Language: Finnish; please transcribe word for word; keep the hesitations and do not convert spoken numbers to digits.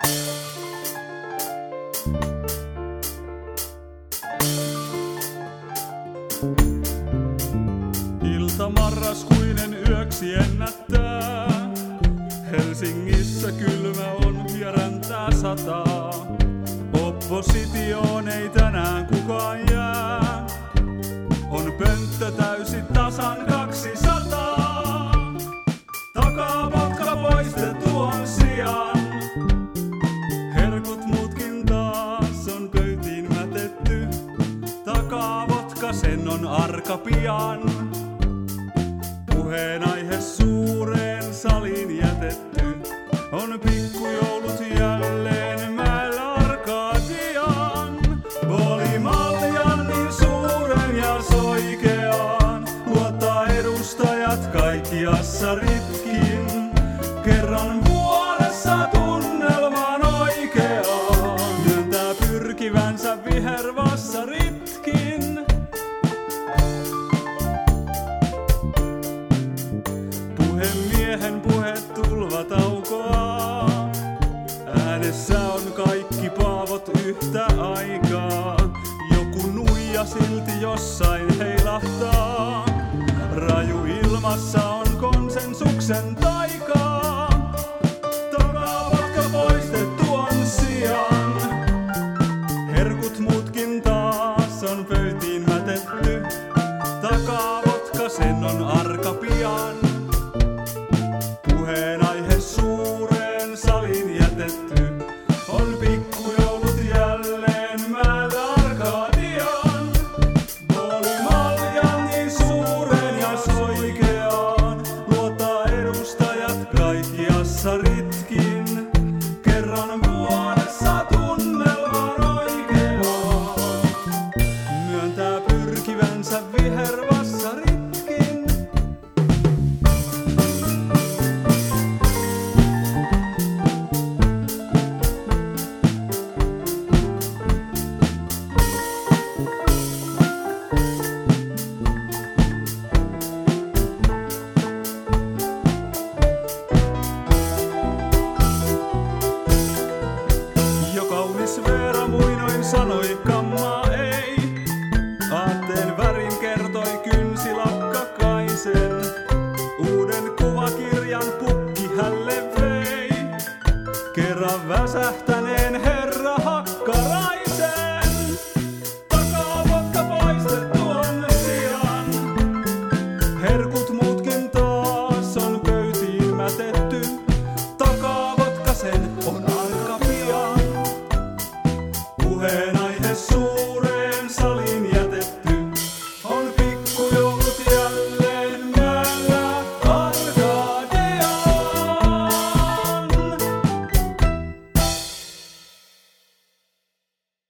Ilta marraskuinen yöksi ennättää. Helsingissä kylmä on ja räntää sataa. Oppositioon ei tänään kukaan jää. On pönttö täysi tasan kaksisataa. Takapotka poistettu on sijaan. Herkut muutkin taas on pöytiin mätetty. Takapotka sen on arka pian. Puheenaihe suureen saliin jätetty. On pikkujoulut jälleen mäellä Arkadian. Oli maljan niin suuren ja soikeaan. Luottaa edustajat kaikkiassa ritkin. Kerran vuodessa tunnelman oikeaan. Myöntää pyrkivänsä vihervassaritkin. Puhemiehen puhe tulvataukoa. Äänessä on kaikki paavot yhtä aikaa. Joku nuija silti jossain heilahtaa. Raju ilmassa on konsensuksen taikaa. Takapotka poistettu on sijaan. Herkut muutkin taas on pöytiin mätetty. Takapotka sen on arka pian. Puheenaihe suureen saliin jätetty. On pikkujoulut jälleen mäellä Arkadian. Oli maljan niin suuren ja soikeaan. Luottaa edustajat kaikkiassa ritkin. Kerran vuodessa tunnelman oikeaan. Myöntää pyrkivänsä vihervassaritkin. Veera muinoin sanoi kammaa ei. Aatteen värin kertoi kynsilakkakaisen. Uuden kuvakirjan pukki hälle vei. Kerran väsähtäneen herra Hakkaraisen. Takapotka poistettu on sijaan. Herkut muutkin taas on pöytiin mätetty. Takapotka sen on arka pian. Puheen